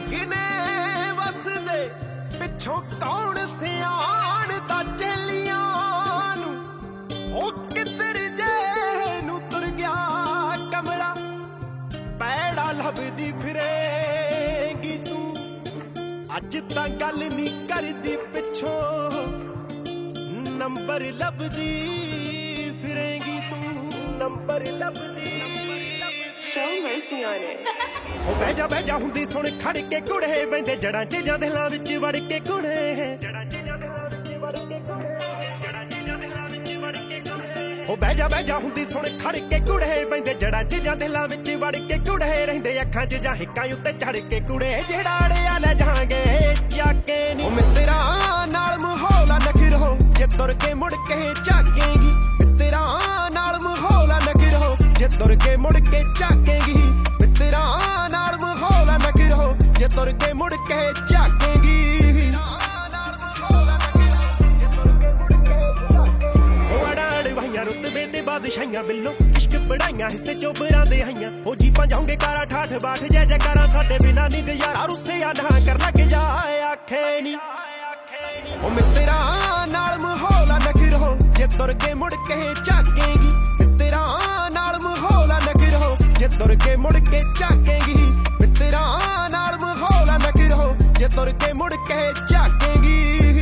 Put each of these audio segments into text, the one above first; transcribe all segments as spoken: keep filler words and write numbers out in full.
ने वसदे पिछों कौन सियाण दा चेलियां नू हो किधर जे नू तुर गया कमला पैड़ा लभदी फिरेगी तू अज तां गल नी करदी पिछों नंबर लभदी फिरेगी तू नंबर लभदी Show mercy on it. ओ बैजा बैजा हुंदी सुन खड़ के कुड़े बैंदे जड़ां चीजां दिलां विच वड़ के कुड़े जड़ां चीजां दिलां विच वड़ के कुड़े जड़ां चीजां दिलां विच वड़ के कुड़े ओ बैजा बैजा हुंदी सुन खड़ के कुड़े बैंदे जड़ां चीजां दिलां विच वड़ के कुड़े रहिंदे अखां च जां हिक्कां उत्ते चढ़ के कुड़े जेड़ा अड़िया ले जांगे चाके नी ओ मित्तरा नाल माहौल नखर हो जे तुर के मुड़ के झाकेगी मित्तरा नाल माहौल नखर हो जे तुर के मुड़ के झाकेगी मित्तरा नाल माहौल नखर हो जे तुर के मुड़ के झाकेगी रुतबे ते बादशाइयां बिल्लो इश्क पढ़ाइयां हिस्से चोबरां दे आइयां हो जीपां जाओगे कारा ठाठ बाट जय जयकारा साडे बिना नी गुजारा रुस्से आना कर लग जाए आखे नी ओ मित्तरा नाल माहौल नखर हो जे तुर के मुड़ के झाकेगी मित्तरा नाल माहौल नखर हो जे तुर के मुड़ के झाकेगी मित्तरा नाल माहौल नखर हो जे तुर के मुड़ के झाकेगी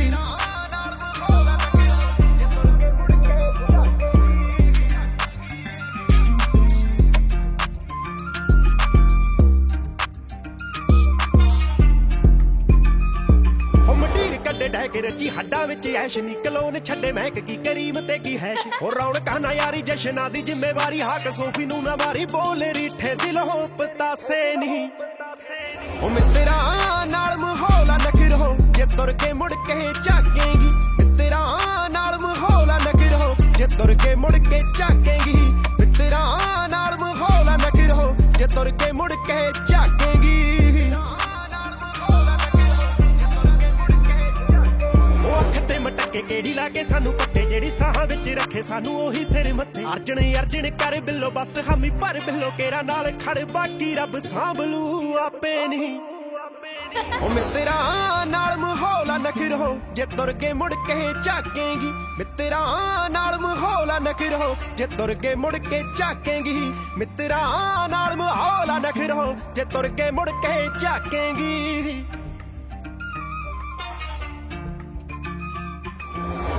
के रची हड्डा विच ऐश नी कलोन छड्डे महक की करीम ते की हैश हो रौनक ना यारी जशना दी जिम्मेवारी हाक सोफी नू ना मारी बोल रीठे दिल हो पतासे नहीं ओ मित्तरा नाल माहौल नखर हो जे तुर के मुड़ के झाकेगी मित्तरा नाल माहौल नखर हो जे तुर के मुड़ के झाकेगी मित्तरा नाल माहौल नखर हो जे तुर के मुड़ के झाकेगी मटके केड़ी लाके सानू पट्टे जेड़ी साहां विच रखे सानू ओही सिर मत्थे अर्जन अर्जन कर बिल्लो बस हामी पर बिल्लो केरा नाल खड़ बाकी रब सांभलू आपे नहीं ओ मित्तरा नाल माहौल नखर हो जे तुर के मुड़ के झाकेगी मित्तरा नाल माहौल नखर हो जे तुर के मुड़ के झाकेगी मित्तरा नाल माहौल नखर हो जे तुर के मुड़ के झाकेगी